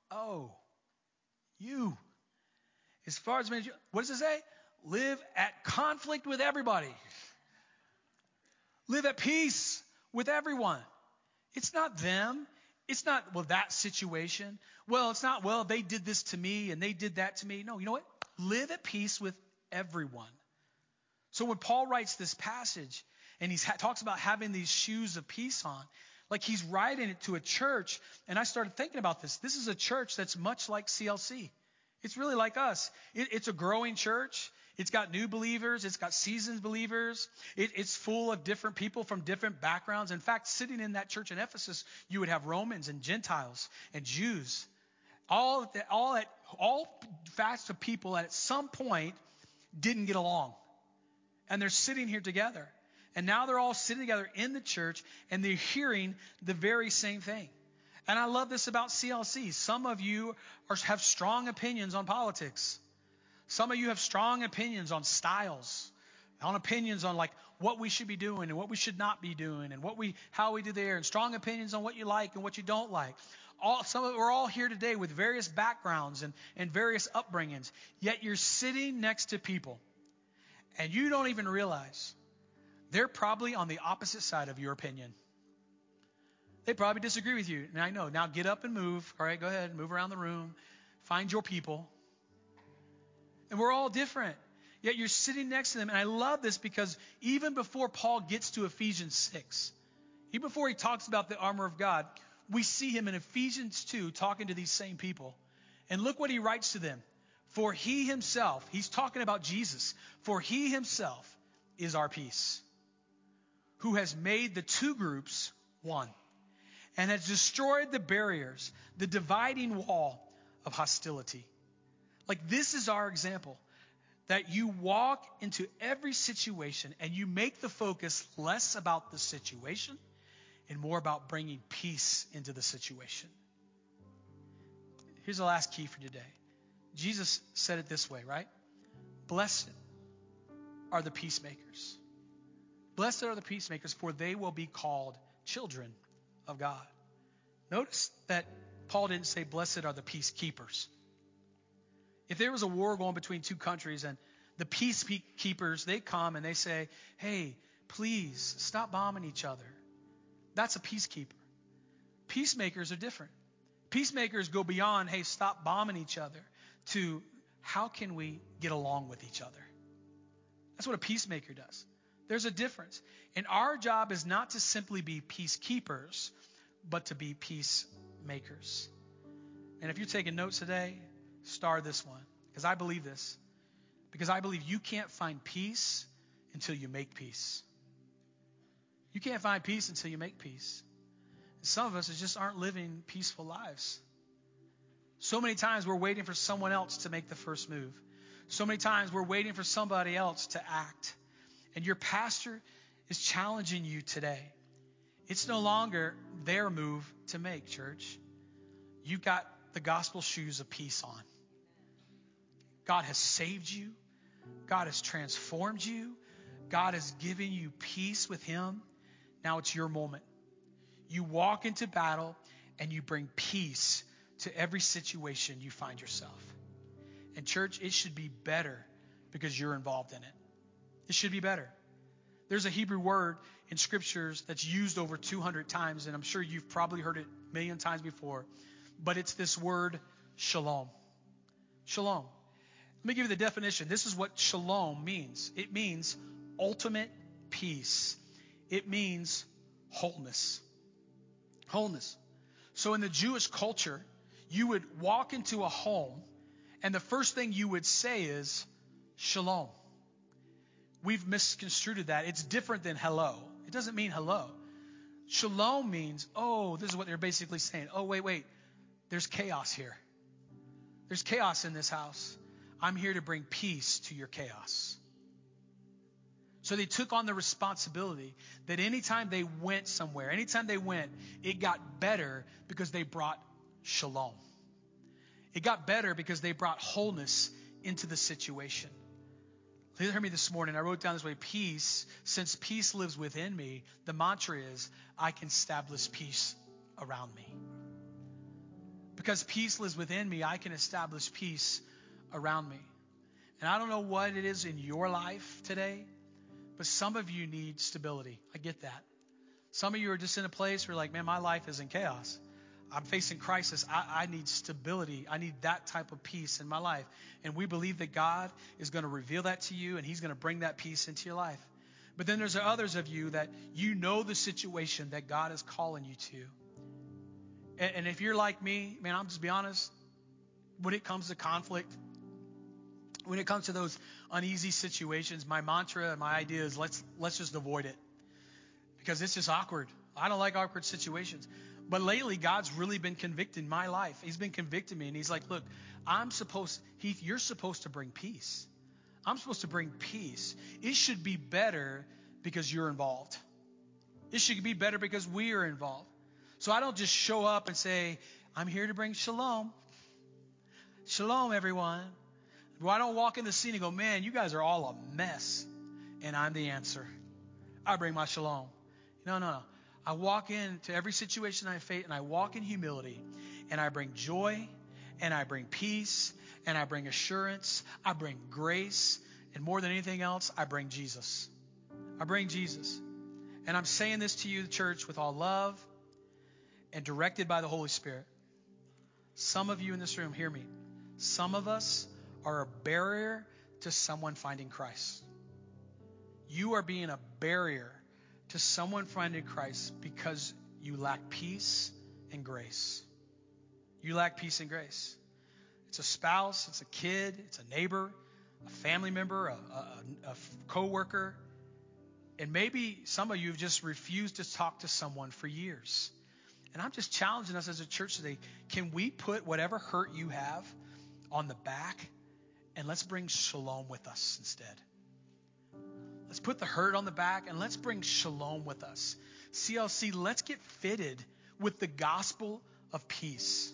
B: you. As far as, what does it say? Live at conflict with everybody. Live at peace with everyone. It's not them. It's not, that situation. It's not, they did this to me and they did that to me. No, you know what? Live at peace with everyone. So when Paul writes this passage and he talks about having these shoes of peace on, like he's writing it to a church. And I started thinking about this. This is a church that's much like CLC. It's really like us. It's a growing church. It's got new believers. It's got seasoned believers. It's full of different people from different backgrounds. In fact, sitting in that church in Ephesus, you would have Romans and Gentiles and Jews. All facts of people that at some point didn't get along. And they're sitting here together. And now they're all sitting together in the church and they're hearing the very same thing. And I love this about CLC. Some of you have strong opinions on politics. Some of you have strong opinions on styles, on opinions on like what we should be doing and what we should not be doing and how we do there, and strong opinions on what you like and what you don't like. We're all here today with various backgrounds and various upbringings, yet you're sitting next to people and you don't even realize they're probably on the opposite side of your opinion. They probably disagree with you. And I know. Now get up and move. All right, go ahead. Move around the room. Find your people. And we're all different. Yet you're sitting next to them. And I love this because even before Paul gets to Ephesians 6, even before he talks about the armor of God, we see him in Ephesians 2 talking to these same people. And look what he writes to them. For he himself, he's talking about Jesus, for he himself is our peace, who has made the two groups one and has destroyed the barriers, the dividing wall of hostility. Like, this is our example, that you walk into every situation and you make the focus less about the situation and more about bringing peace into the situation. Here's the last key for today. Jesus said it this way, right? Blessed are the peacemakers. Blessed are the peacemakers, for they will be called children of God. Notice that Paul didn't say, blessed are the peacekeepers. If there was a war going between two countries and the peacekeepers, they come and they say, hey, please stop bombing each other. That's a peacekeeper. Peacemakers are different. Peacemakers go beyond, hey, stop bombing each other, to how can we get along with each other? That's what a peacemaker does. There's a difference. And our job is not to simply be peacekeepers, but to be peacemakers. And if you're taking notes today, star this one, because I believe this. Because I believe you can't find peace until you make peace. You can't find peace until you make peace. And some of us just aren't living peaceful lives. So many times we're waiting for someone else to make the first move. So many times we're waiting for somebody else to act. And your pastor is challenging you today. It's no longer their move to make, church. You've got the gospel shoes of peace on. God has saved you. God has transformed you. God has given you peace with him. Now it's your moment. You walk into battle and you bring peace to every situation you find yourself. And church, it should be better because you're involved in it. It should be better. There's a Hebrew word in scriptures that's used over 200 times, and I'm sure you've probably heard it a million times before, but it's this word shalom. Shalom. Let me give you the definition. This is what shalom means. It means ultimate peace. It means wholeness. Wholeness. So in the Jewish culture, you would walk into a home and the first thing you would say is shalom. We've misconstrued that. It's different than hello. It doesn't mean hello. Shalom means, oh, this is what they're basically saying. Oh, wait. There's chaos here. There's chaos in this house. I'm here to bring peace to your chaos. So they took on the responsibility that anytime they went somewhere, anytime they went, it got better because they brought shalom. It got better because they brought wholeness into the situation. Hear me this morning. I wrote down this way, peace. Since peace lives within me, the mantra is, I can establish peace around me. Because peace lives within me, I can establish peace around me. And I don't know what it is in your life today, but some of you need stability. I get that. Some of you are just in a place where you're like, man, my life is in chaos. I'm facing crisis. I need stability. I need that type of peace in my life. And we believe that God is going to reveal that to you, and he's going to bring that peace into your life. But then there's others of you that you know the situation that God is calling you to. And if you're like me, man, I'll just be honest. When it comes to conflict, when it comes to those uneasy situations, my mantra and my idea is let's just avoid it. Because it's just awkward. I don't like awkward situations. But lately, God's really been convicting my life. He's been convicting me. And he's like, look, Heath, you're supposed to bring peace. I'm supposed to bring peace. It should be better because you're involved. It should be better because we are involved. So I don't just show up and say, I'm here to bring shalom. Shalom, everyone. Well, I don't walk in the scene and go, man, you guys are all a mess. And I'm the answer. I bring my shalom. No. I walk into every situation I face, and I walk in humility, and I bring joy, and I bring peace, and I bring assurance, I bring grace, and more than anything else, I bring Jesus. I bring Jesus. And I'm saying this to you, church, with all love and directed by the Holy Spirit. Some of you in this room, hear me. Some of us are a barrier to someone finding Christ. You are being a barrier to someone finding Christ because you lack peace and grace. You lack peace and grace. It's a spouse, it's a kid, it's a neighbor, a family member, a coworker. And maybe some of you have just refused to talk to someone for years. And I'm just challenging us as a church today. Can we put whatever hurt you have on the back and let's bring shalom with us instead? Let's put the hurt on the back and let's bring shalom with us. CLC, let's get fitted with the gospel of peace.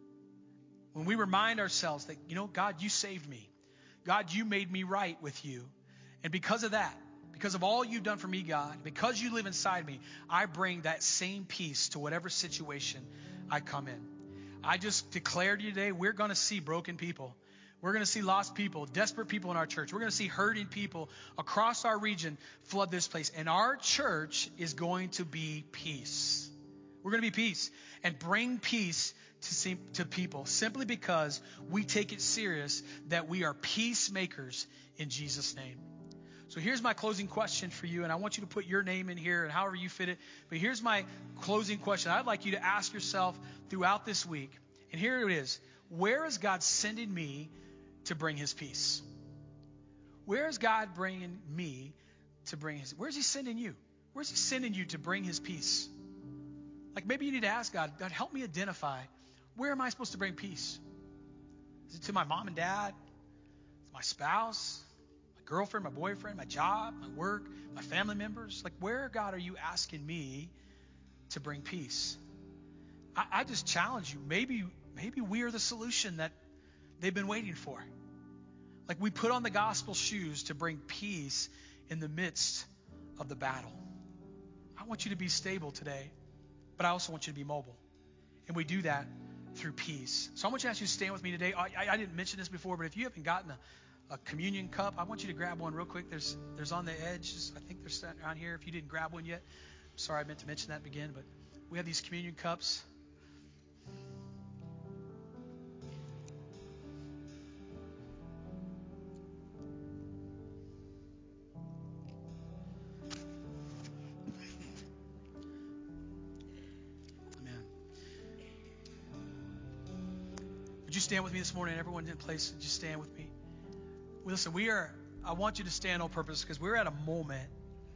B: When we remind ourselves that, God, you saved me. God, you made me right with you. And because of that, because of all you've done for me, God, because you live inside me, I bring that same peace to whatever situation I come in. I just declared to you today, we're going to see broken people. We're going to see lost people, desperate people in our church. We're going to see hurting people across our region flood this place. And our church is going to be peace. We're going to be peace and bring peace to people simply because we take it serious that we are peacemakers in Jesus' name. So here's my closing question for you, and I want you to put your name in here and however you fit it. But here's my closing question. I'd like you to ask yourself throughout this week, and here it is. Where is God sending me to bring his peace? Where is God bringing me to bring his? Where's he sending you? Where's he sending you to bring his peace? Like maybe you need to ask God, help me identify, where am I supposed to bring peace? Is it to my mom and dad? My spouse? My girlfriend, my boyfriend, my job, my work, my family members? Like where, God, are you asking me to bring peace? I just challenge you. Maybe we are the solution that they've been waiting for. Like we put on the gospel shoes to bring peace in the midst of the battle. I want you to be stable today, but I also want you to be mobile. And we do that through peace. So I want you to ask you to stand with me today. I didn't mention this before, but if you haven't gotten a communion cup, I want you to grab one real quick. There's on the edge. I think they're sitting around here. If you didn't grab one yet, I'm sorry, I meant to mention that again, but we have these communion cups. Would you stand with me this morning? Everyone in place, just stand with me. Well, listen, I want you to stand on purpose because we're at a moment.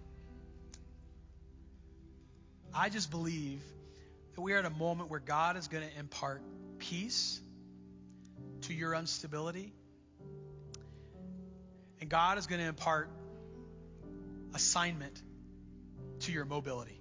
B: I just believe that we're at a moment where God is going to impart peace to your instability. And God is going to impart assignment to your mobility.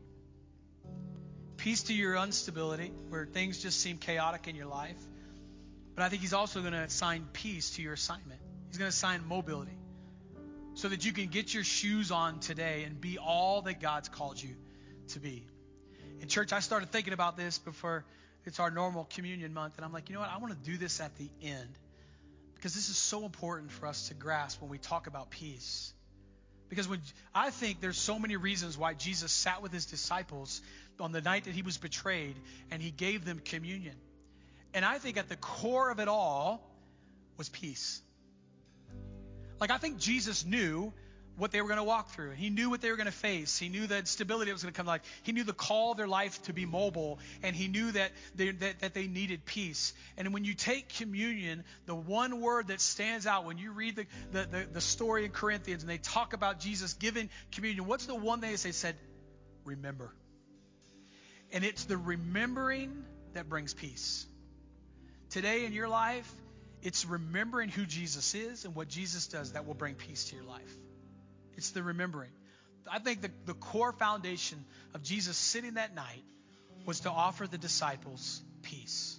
B: Peace to your instability, where things just seem chaotic in your life. But I think he's also going to assign peace to your assignment. He's going to assign mobility so that you can get your shoes on today and be all that God's called you to be. In church, I started thinking about this before it's our normal communion month. And I'm like, you know what? I want to do this at the end because this is so important for us to grasp when we talk about peace. Because I think there's so many reasons why Jesus sat with his disciples on the night that he was betrayed and he gave them communion. And I think at the core of it all was peace. Like I think Jesus knew what they were going to walk through. He knew what they were going to face. He knew that stability was going to come to life. He knew the call of their life to be mobile. And he knew that they needed peace. And when you take communion, the one word that stands out when you read the story in Corinthians and they talk about Jesus giving communion, what's the one thing they say? They said, remember. And it's the remembering that brings peace. Today in your life, it's remembering who Jesus is and what Jesus does that will bring peace to your life. It's the remembering. I think the core foundation of Jesus sitting that night was to offer the disciples peace.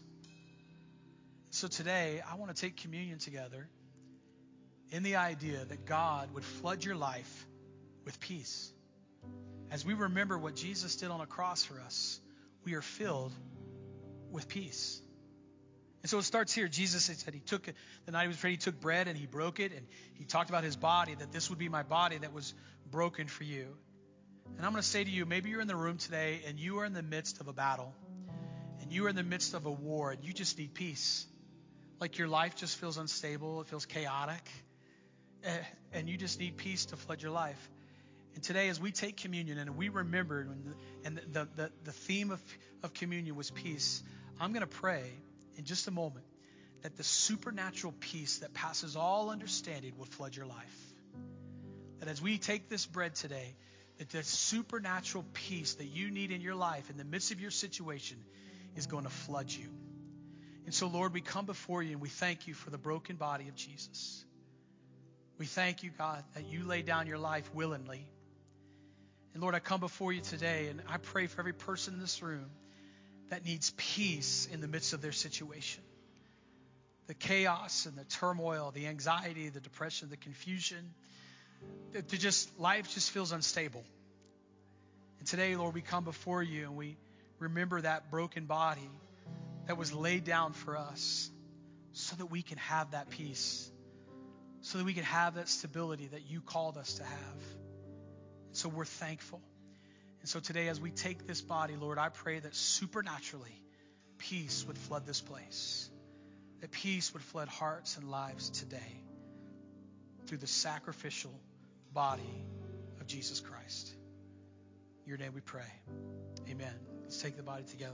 B: So today, I want to take communion together in the idea that God would flood your life with peace. As we remember what Jesus did on a cross for us, we are filled with peace. And so it starts here. Jesus said he took it, the night he was betrayed, he took bread and he broke it. And he talked about his body, that this would be my body that was broken for you. And I'm going to say to you, maybe you're in the room today and you are in the midst of a battle. And you are in the midst of a war and you just need peace. Like your life just feels unstable. It feels chaotic. and you just need peace to flood your life. And today, as we take communion and we remembered, and the theme of communion was peace, I'm going to pray in just a moment that the supernatural peace that passes all understanding will flood your life. That as we take this bread today, that the supernatural peace that you need in your life in the midst of your situation is going to flood you. And so, Lord, we come before you and we thank you for the broken body of Jesus. We thank you, God, that you laid down your life willingly. And Lord, I come before you today and I pray for every person in this room that needs peace in the midst of their situation. The chaos and the turmoil, the anxiety, the depression, the confusion, life just feels unstable. And today, Lord, we come before you and we remember that broken body that was laid down for us so that we can have that peace, so that we can have that stability that you called us to have. And so we're thankful. And so today, as we take this body, Lord, I pray that supernaturally peace would flood this place, that peace would flood hearts and lives today through the sacrificial body of Jesus Christ. In your name we pray. Amen. Let's take the body together.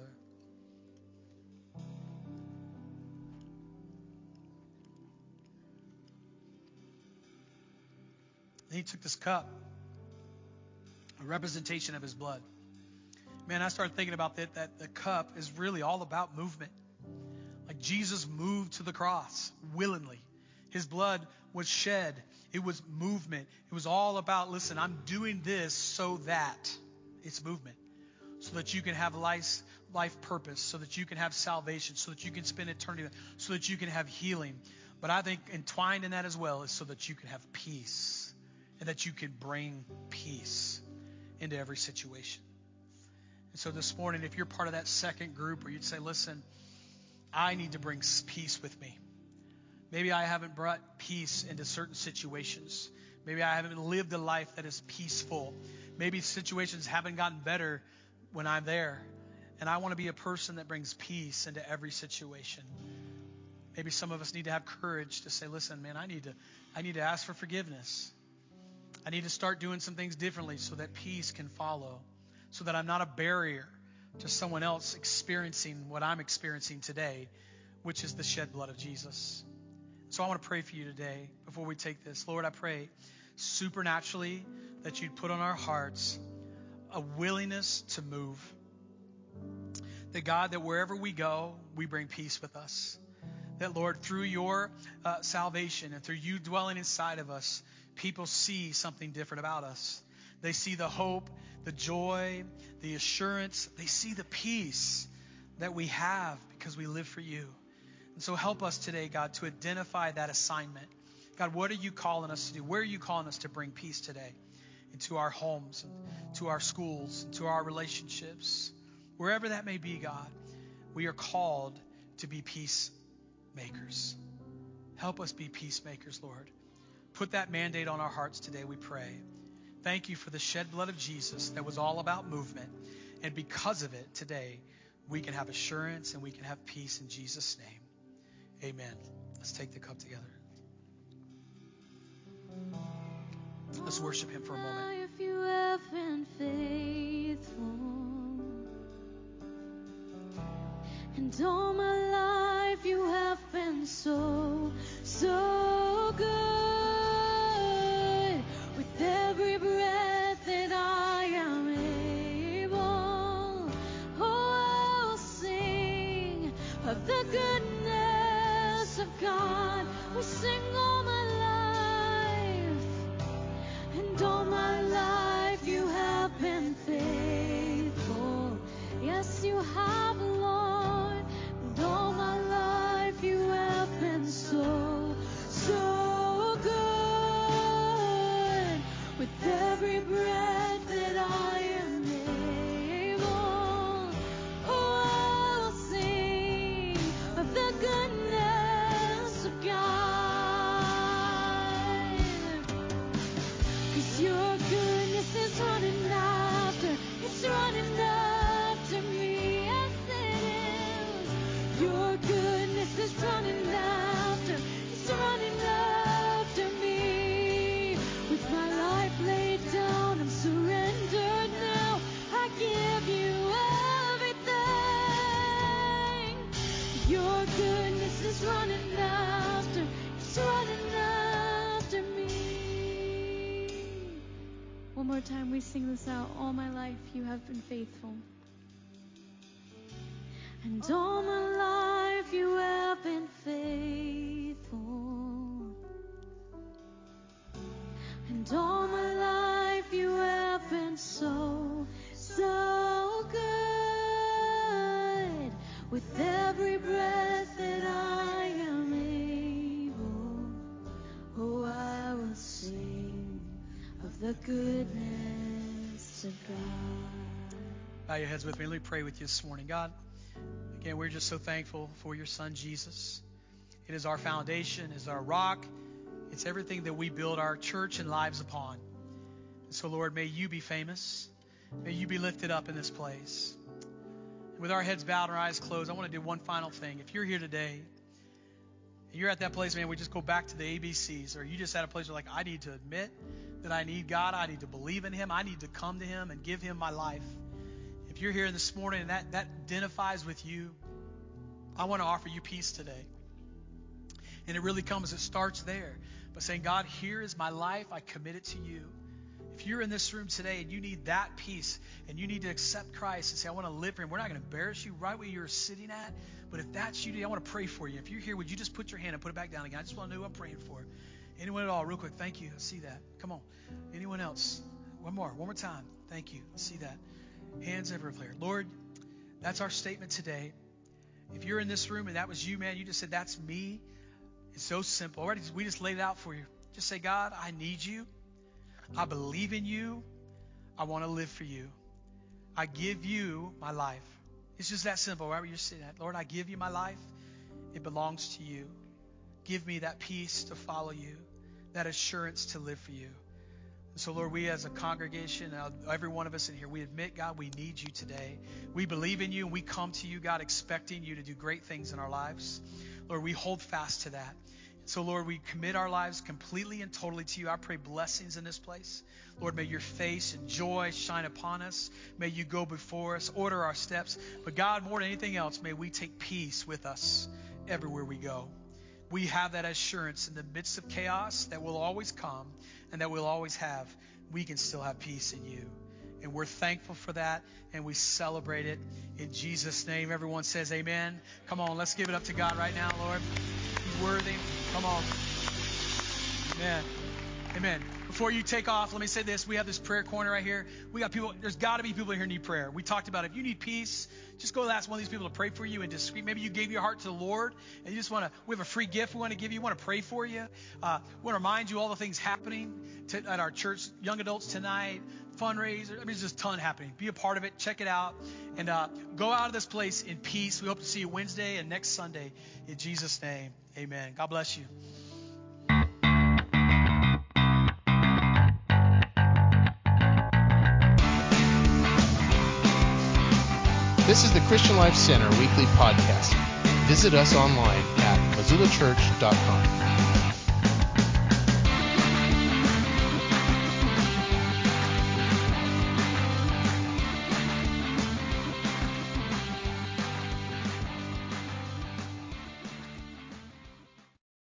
B: Then he took this cup, a representation of his blood. Man, I started thinking about that the cup is really all about movement. Like Jesus moved to the cross willingly. His blood was shed. It was movement. It was all about, listen, I'm doing this so that it's movement. So that you can have life purpose, so that you can have salvation, so that you can spend eternity, so that you can have healing. But I think entwined in that as well is so that you can have peace and that you can bring peace into every situation. And so this morning, if you're part of that second group where you'd say, listen, I need to bring peace with me. Maybe I haven't brought peace into certain situations. Maybe I haven't lived a life that is peaceful. Maybe situations haven't gotten better when I'm there. And I want to be a person that brings peace into every situation. Maybe some of us need to have courage to say, listen, man, I need to ask for forgiveness. I need to start doing some things differently so that peace can follow, so that I'm not a barrier to someone else experiencing what I'm experiencing today, which is the shed blood of Jesus. So I want to pray for you today before we take this. Lord, I pray supernaturally that you'd put on our hearts a willingness to move. That God, that wherever we go, we bring peace with us. That Lord, through your salvation and through you dwelling inside of us, people see something different about us. They see the hope, the joy, the assurance. They see the peace that we have because we live for you. And so help us today, God, to identify that assignment. God, what are you calling us to do? Where are you calling us to bring peace today? Into our homes, and to our schools, and to our relationships. Wherever that may be, God, we are called to be peacemakers. Help us be peacemakers, Lord. Put that mandate on our hearts today, we pray. Thank you for the shed blood of Jesus that was all about movement. And because of it, today, we can have assurance and we can have peace in Jesus' name. Amen. Let's take the cup together. Let's worship him for a moment.
C: If you have been faithful, and all my life you have been so, so good. With every breath that I am able, oh, I'll sing of the goodness of God. We sing all my life, and all my life you have been faithful. Yes, you have, Lord, and all my life you have been so, time we sing this out, all my life you have been faithful. And all my life you have been faithful. And all my life you have been so, so good. With every breath that I am able, oh, I will sing of the goodness of God.
B: Bow your heads with me. Let me pray with you this morning. God, again, we're just so thankful for your Son, Jesus. It is our foundation, it is our rock. It's everything that we build our church and lives upon. And so, Lord, may you be famous. May you be lifted up in this place. And with our heads bowed and our eyes closed, I want to do one final thing. If you're here today, and you're at that place, man, we just go back to the ABCs, or you just at a place where like, I need to admit that I need God. I need to believe in him. I need to come to him and give him my life. If you're here this morning and that identifies with you, I want to offer you peace today. And it really comes, it starts there. By saying, God, here is my life. I commit it to you. If you're in this room today and you need that peace and you need to accept Christ and say, I want to live for him, we're not going to embarrass you right where you're sitting at. But if that's you today, I want to pray for you. If you're here, would you just put your hand and put it back down again? I just want to know who I'm praying for. Anyone at all? Real quick. Thank you. I see that. Come on. Anyone else? One more time. Thank you. I see that. Hands everywhere. Lord, that's our statement today. If you're in this room and that was you, man, you just said, that's me. It's so simple. Already, we just laid it out for you. Just say, God, I need you. I believe in you. I want to live for you. I give you my life. It's just that simple, right where you're sitting at. Lord, I give you my life. It belongs to you. Give me that peace to follow you, that assurance to live for you. And so, Lord, we as a congregation, every one of us in here, we admit, God, we need you today. We believe in you, and we come to you, God, expecting you to do great things in our lives. Lord, we hold fast to that. So, Lord, we commit our lives completely and totally to you. I pray blessings in this place. Lord, may your face and joy shine upon us. May you go before us, order our steps. But God, more than anything else, may we take peace with us everywhere we go. We have that assurance in the midst of chaos that will always come and that we'll always have. We can still have peace in you. And we're thankful for that, and we celebrate it. In Jesus' name, everyone says amen. Come on, let's give it up to God right now, Lord. He's worthy. Come on. Amen. Amen. Before you take off, let me say this. We have this prayer corner right here. We got people. There's got to be people here who need prayer. We talked about if you need peace, just go ask one of these people to pray for you and just speak. Maybe you gave your heart to the Lord and you just want to, we have a free gift we want to give you. We want to pray for you. We want to remind you all the things happening at our church, young adults tonight, fundraiser. I mean, there's just a ton happening. Be a part of it. Check it out. And go out of this place in peace. We hope to see you Wednesday and next Sunday. In Jesus' name, amen. God bless you.
A: This is the Christian Life Center weekly podcast. Visit us online at MissoulaChurch.com.